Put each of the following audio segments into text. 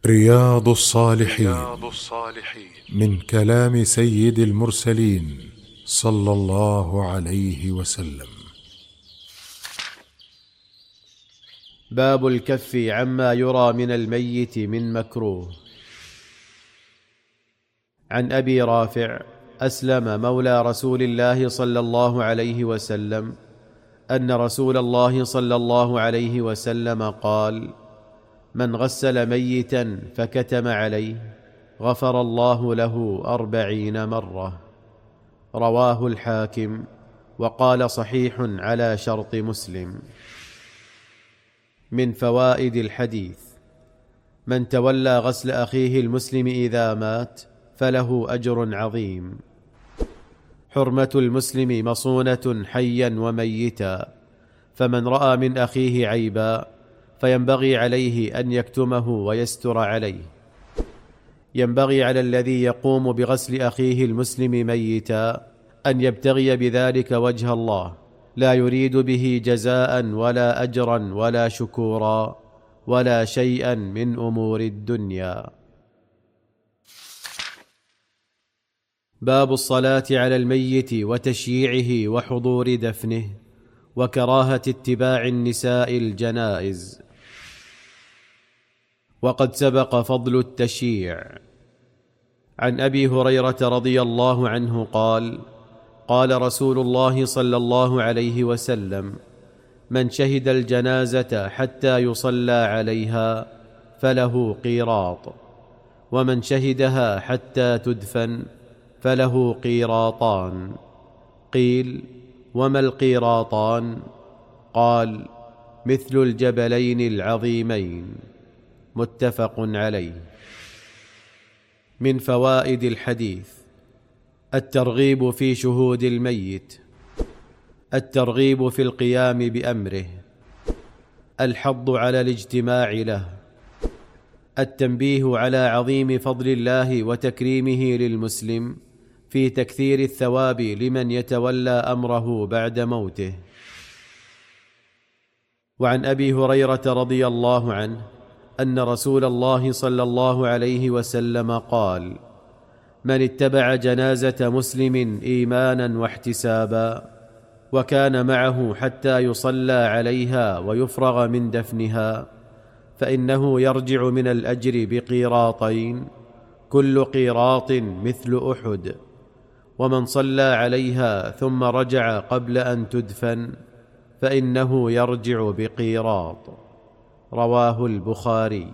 رياض الصالحين من كلام سيد المرسلين صلى الله عليه وسلم. باب الكف عما يرى من الميت من مكروه. عن أبي رافع أسلم مولى رسول الله صلى الله عليه وسلم أن رسول الله صلى الله عليه وسلم قال: من غسل ميتا فكتم عليه غفر الله له 40 مرة. رواه الحاكم وقال صحيح على شرط مسلم. من فوائد الحديث: من تولى غسل أخيه المسلم إذا مات فله أجر عظيم. حرمة المسلم مصونة حيا وميتا، فمن رأى من أخيه عيبا فينبغي عليه أن يكتمه ويستر عليه. ينبغي على الذي يقوم بغسل أخيه المسلم ميتا أن يبتغي بذلك وجه الله، لا يريد به جزاء ولا أجرا ولا شكورا ولا شيئا من أمور الدنيا. باب الصلاة على الميت وتشييعه وحضور دفنه، وكراهة اتباع النساء الجنائز. وقد سبق فضل التشييع. عن أبي هريرة رضي الله عنه قال: قال رسول الله صلى الله عليه وسلم: من شهد الجنازة حتى يصلى عليها فله قيراط، ومن شهدها حتى تدفن فله قيراطان. قيل: وما القيراطان؟ قال: مثل الجبلين العظيمين. متفق عليه. من فوائد الحديث: الترغيب في شهود الميت، الترغيب في القيام بأمره، الحض على الاجتماع له، التنبيه على عظيم فضل الله وتكريمه للمسلم في تكثير الثواب لمن يتولى أمره بعد موته. وعن أبي هريرة رضي الله عنه أن رسول الله صلى الله عليه وسلم قال: من اتبع جنازة مسلم إيمانا واحتسابا وكان معه حتى يصلى عليها ويفرغ من دفنها فإنه يرجع من الأجر بقيراطين، كل قيراط مثل أحد. ومن صلى عليها ثم رجع قبل أن تدفن فإنه يرجع بقيراط. رواه البخاري.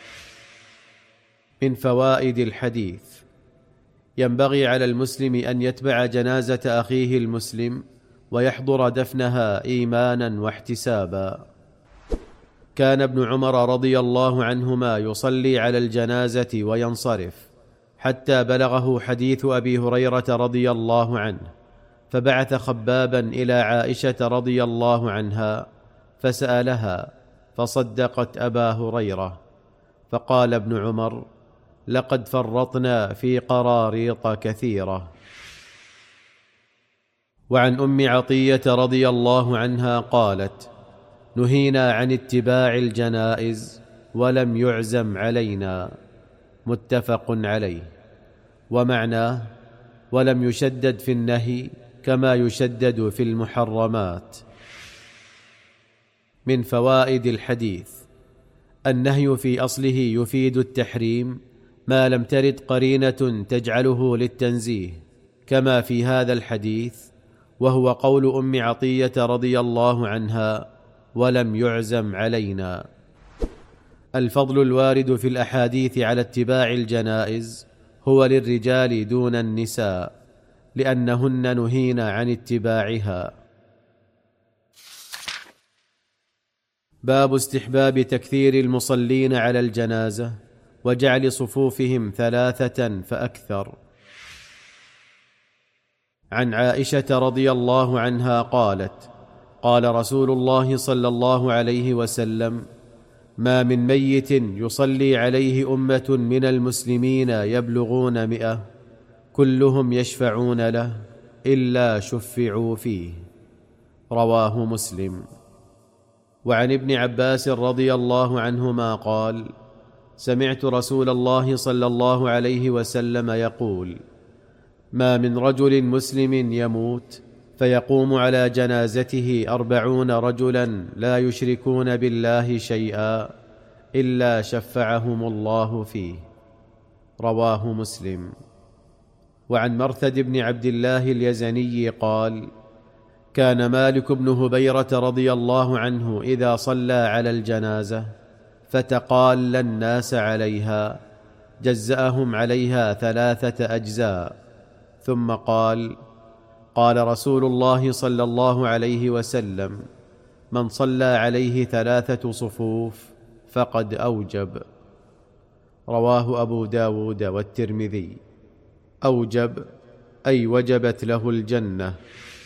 من فوائد الحديث: ينبغي على المسلم أن يتبع جنازة أخيه المسلم ويحضر دفنها إيمانا واحتسابا. كان ابن عمر رضي الله عنهما يصلي على الجنازة وينصرف حتى بلغه حديث أبي هريرة رضي الله عنه، فبعث خبابا إلى عائشة رضي الله عنها فسألها، فصدقت أبا هريرة. فقال ابن عمر: لقد فرطنا في قراريط كثيرة. وعن أم عطية رضي الله عنها قالت: نهينا عن اتباع الجنائز ولم يعزم علينا. متفق عليه. ومعناه: ولم يشدد في النهي كما يشدد في المحرمات. من فوائد الحديث: النهي في أصله يفيد التحريم ما لم ترد قرينة تجعله للتنزيه، كما في هذا الحديث، وهو قول أم عطية رضي الله عنها: ولم يعزم علينا. الفضل الوارد في الأحاديث على اتباع الجنائز هو للرجال دون النساء، لأنهن نهين عن اتباعها. باب استحباب تكثير المصلين على الجنازة وجعل صفوفهم 3 فأكثر. عن عائشة رضي الله عنها قالت: قال رسول الله صلى الله عليه وسلم: ما من ميت يصلي عليه أمة من المسلمين يبلغون 100 كلهم يشفعون له إلا شفعوا فيه. رواه مسلم. وعن ابن عباس رضي الله عنهما قال: سمعت رسول الله صلى الله عليه وسلم يقول: ما من رجل مسلم يموت فيقوم على جنازته 40 رجلا لا يشركون بالله شيئا إلا شفعهم الله فيه. رواه مسلم. وعن مرثد بن عبد الله اليزني قال: كان مالك بن هبيرة رضي الله عنه إذا صلى على الجنازة فتقال الناس عليها جزأهم عليها 3 أجزاء، ثم قال: قال رسول الله صلى الله عليه وسلم: من صلى عليه 3 صفوف فقد أوجب. رواه أبو داود والترمذي. أوجب أي وجبت له الجنة.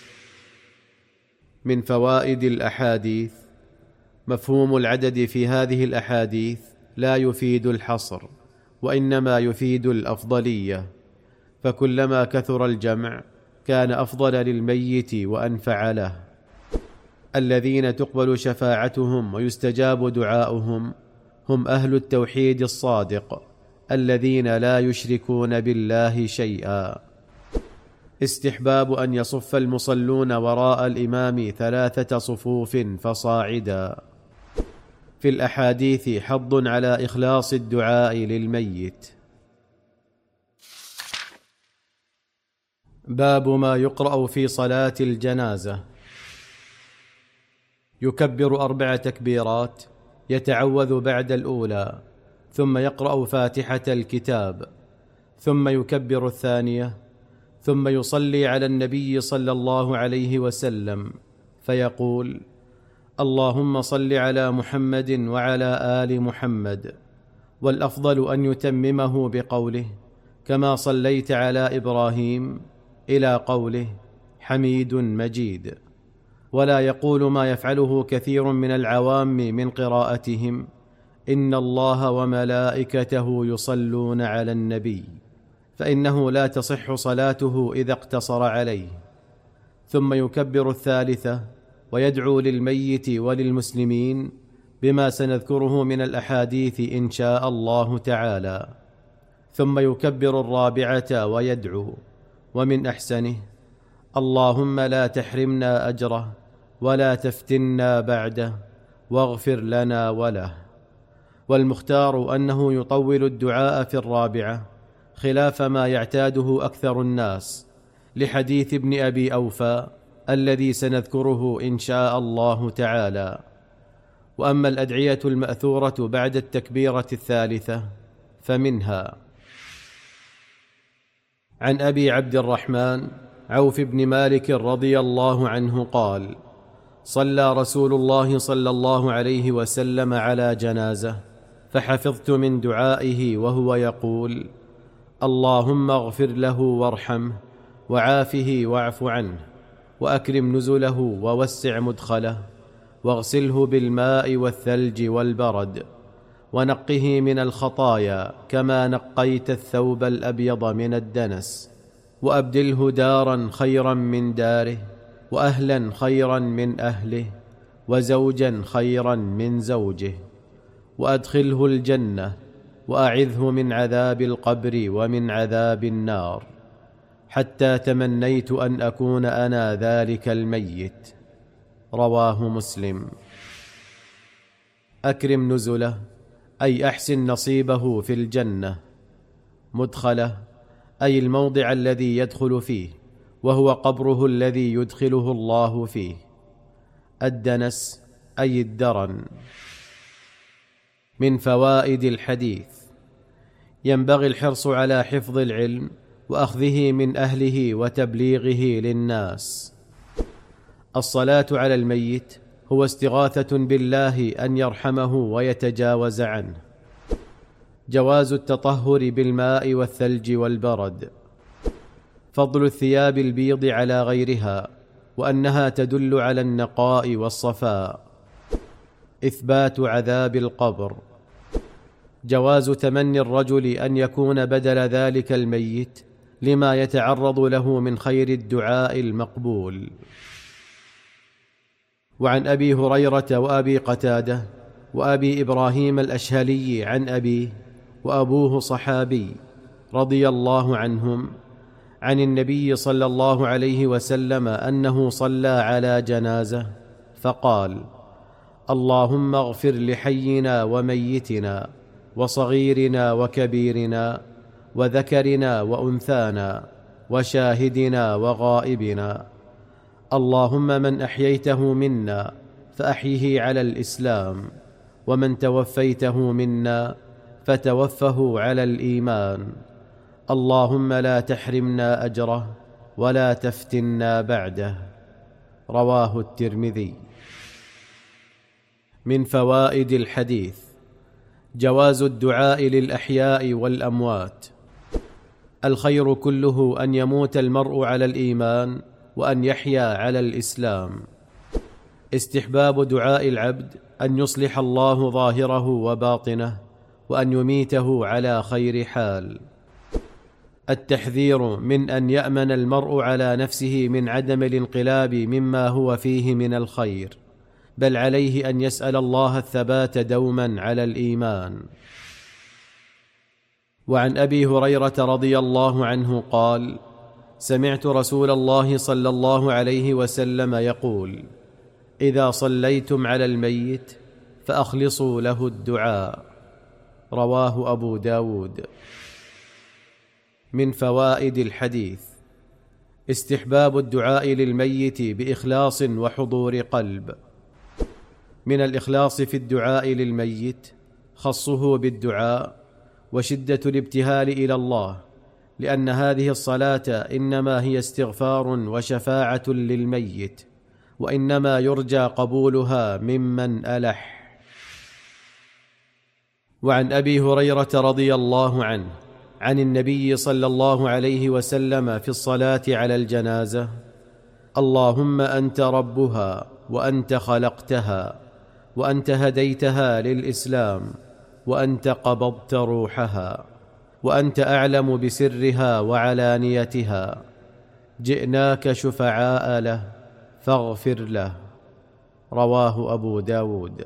من فوائد الأحاديث: مفهوم العدد في هذه الأحاديث لا يفيد الحصر، وإنما يفيد الأفضلية، فكلما كثر الجمع كان أفضل للميت وأنفع له. الذين تقبل شفاعتهم ويستجاب دعاؤهم هم أهل التوحيد الصادق الذين لا يشركون بالله شيئا. استحباب أن يصف المصلون وراء الإمام 3 صفوف فصاعدا. في الأحاديث حض على إخلاص الدعاء للميت. باب ما يقرأ في صلاة الجنازة. يكبر 4 تكبيرات، يتعوذ بعد الأولى، ثم يقرأ فاتحة الكتاب، ثم يكبر الثانية، ثم يصلي على النبي صلى الله عليه وسلم فيقول: اللهم صل على محمد وعلى آل محمد. والأفضل أن يتممه بقوله: كما صليت على إبراهيم، إلى قوله: حميد مجيد. ولا يقول ما يفعله كثير من العوام من قراءتهم: إن الله وملائكته يصلون على النبي، فإنه لا تصح صلاته إذا اقتصر عليه. ثم يكبر الثالثة ويدعو للميت وللمسلمين بما سنذكره من الأحاديث إن شاء الله تعالى. ثم يكبر الرابعة ويدعو، ومن أحسنه: اللهم لا تحرمنا أجره ولا تفتنا بعده واغفر لنا وله. والمختار أنه يطول الدعاء في الرابعة خلاف ما يعتاده أكثر الناس، لحديث ابن أبي أوفى الذي سنذكره إن شاء الله تعالى. وأما الأدعية المأثورة بعد التكبيرة الثالثة فمنها: عن أبي عبد الرحمن عوف بن مالك رضي الله عنه قال: صلى رسول الله صلى الله عليه وسلم على جنازة، فحفظت من دعائه وهو يقول: اللهم اغفر له وارحمه وعافه واعف عنه وأكرم نزله ووسع مدخله واغسله بالماء والثلج والبرد ونقه من الخطايا كما نقيت الثوب الأبيض من الدنس، وأبدله دارا خيرا من داره، وأهلا خيرا من أهله، وزوجا خيرا من زوجه، وأدخله الجنة، وأعذه من عذاب القبر ومن عذاب النار، حتى تمنيت أن أكون أنا ذلك الميت. رواه مسلم. أكرم نزله أي أحسن نصيبه في الجنة. مدخله أي الموضع الذي يدخل فيه، وهو قبره الذي يدخله الله فيه. الدنس أي الدرن. من فوائد الحديث: ينبغي الحرص على حفظ العلم وأخذه من أهله وتبليغه للناس. الصلاة على الميت هو استغاثة بالله أن يرحمه ويتجاوز عنه. جواز التطهر بالماء والثلج والبرد. فضل الثياب البيض على غيرها، وأنها تدل على النقاء والصفاء. إثبات عذاب القبر. جواز تمني الرجل أن يكون بدل ذلك الميت لما يتعرض له من خير الدعاء المقبول. وعن أبي هريرة وأبي قتادة وأبي إبراهيم الأشهلي عن أبيه، وأبوه صحابي رضي الله عنهم، عن النبي صلى الله عليه وسلم أنه صلى على جنازة فقال: اللهم اغفر لحينا وميتنا وصغيرنا وكبيرنا وذكرنا وأنثانا وشاهدنا وغائبنا، اللهم من أحييته منا فأحيه على الإسلام، ومن توفيته منا فتوفه على الإيمان، اللهم لا تحرمنا أجره ولا تفتنا بعده. رواه الترمذي. من فوائد الحديث: جواز الدعاء للأحياء والأموات. الخير كله أن يموت المرء على الإيمان وأن يحيا على الإسلام. استحباب دعاء العبد أن يصلح الله ظاهره وباطنه وأن يميته على خير حال. التحذير من أن يأمن المرء على نفسه من عدم الانقلاب مما هو فيه من الخير، بل عليه أن يسأل الله الثبات دوما على الإيمان. وعن أبي هريرة رضي الله عنه قال: سمعت رسول الله صلى الله عليه وسلم يقول: إذا صليتم على الميت فأخلصوا له الدعاء. رواه أبو داود. من فوائد الحديث: استحباب الدعاء للميت بإخلاص وحضور قلب. من الإخلاص في الدعاء للميت خصه بالدعاء وشدة الابتهال إلى الله، لأن هذه الصلاة إنما هي استغفار وشفاعة للميت، وإنما يرجى قبولها ممن ألح. وعن أبي هريرة رضي الله عنه عن النبي صلى الله عليه وسلم في الصلاة على الجنازة: اللهم أنت ربها وأنت خلقتها وأنت هديتها للإسلام وأنت قبضت روحها وأنت أعلم بسرها وعلانيتها، جئناك شفعاء له فاغفر له. رواه أبو داود.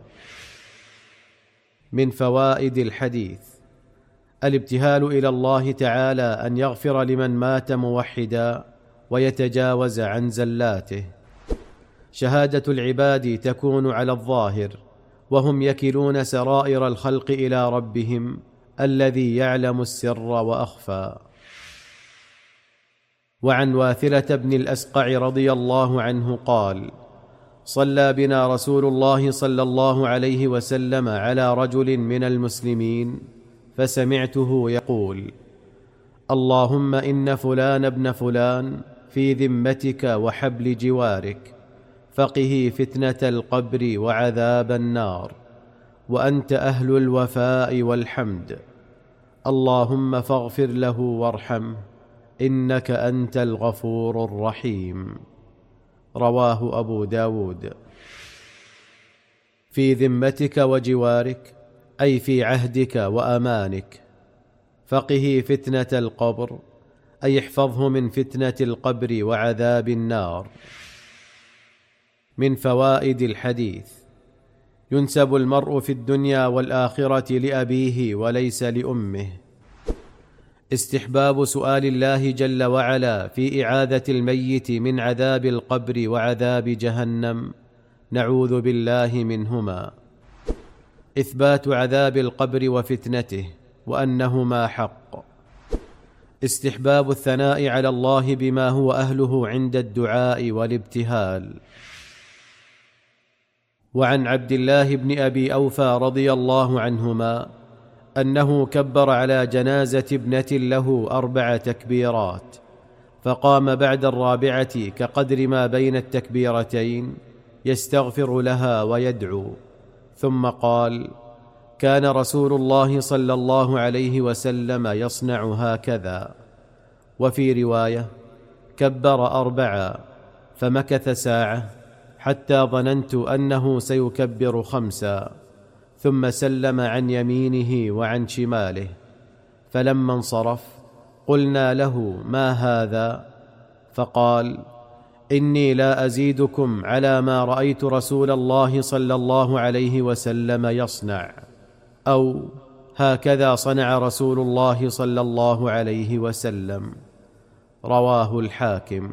من فوائد الحديث: الابتهال إلى الله تعالى أن يغفر لمن مات موحدا ويتجاوز عن زلاته. شهادة العباد تكون على الظاهر، وهم يكلون سرائر الخلق إلى ربهم الذي يعلم السر وأخفى. وعن واثلة بن الأسقع رضي الله عنه قال: صلى بنا رسول الله صلى الله عليه وسلم على رجل من المسلمين، فسمعته يقول: اللهم إن فلان ابن فلان في ذمتك وحبل جوارك، فقه فتنة القبر وعذاب النار، وأنت أهل الوفاء والحمد، اللهم فاغفر له وارحمه، إنك أنت الغفور الرحيم. رواه أبو داود. في ذمتك وجوارك أي في عهدك وأمانك. فقه فتنة القبر أي احفظه من فتنة القبر وعذاب النار. من فوائد الحديث: ينسب المرء في الدنيا والآخرة لأبيه وليس لأمه. استحباب سؤال الله جل وعلا في إعاذة الميت من عذاب القبر وعذاب جهنم، نعوذ بالله منهما. إثبات عذاب القبر وفتنته وأنهما حق. استحباب الثناء على الله بما هو أهله عند الدعاء والابتهال. وعن عبد الله بن أبي أوفى رضي الله عنهما أنه كبر على جنازة ابنة له 4 تكبيرات، فقام بعد الرابعة كقدر ما بين التكبيرتين يستغفر لها ويدعو، ثم قال: كان رسول الله صلى الله عليه وسلم يصنع هكذا. وفي رواية: كبر 4 فمكث ساعة حتى ظننت أنه سيكبر 5، ثم سلم عن يمينه وعن شماله، فلما انصرف قلنا له: ما هذا؟ فقال: إني لا أزيدكم على ما رأيت رسول الله صلى الله عليه وسلم يصنع، أو هكذا صنع رسول الله صلى الله عليه وسلم. رواه الحاكم.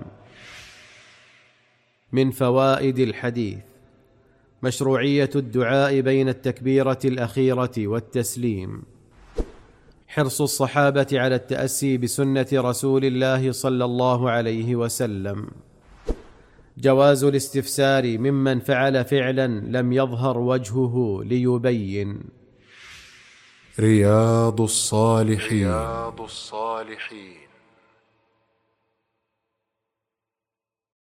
من فوائد الحديث: مشروعية الدعاء بين التكبيرة الأخيرة والتسليم، حرص الصحابة على التأسي بسنة رسول الله صلى الله عليه وسلم، جواز الاستفسار ممن فعل فعلا لم يظهر وجهه ليبين. رياض الصالحين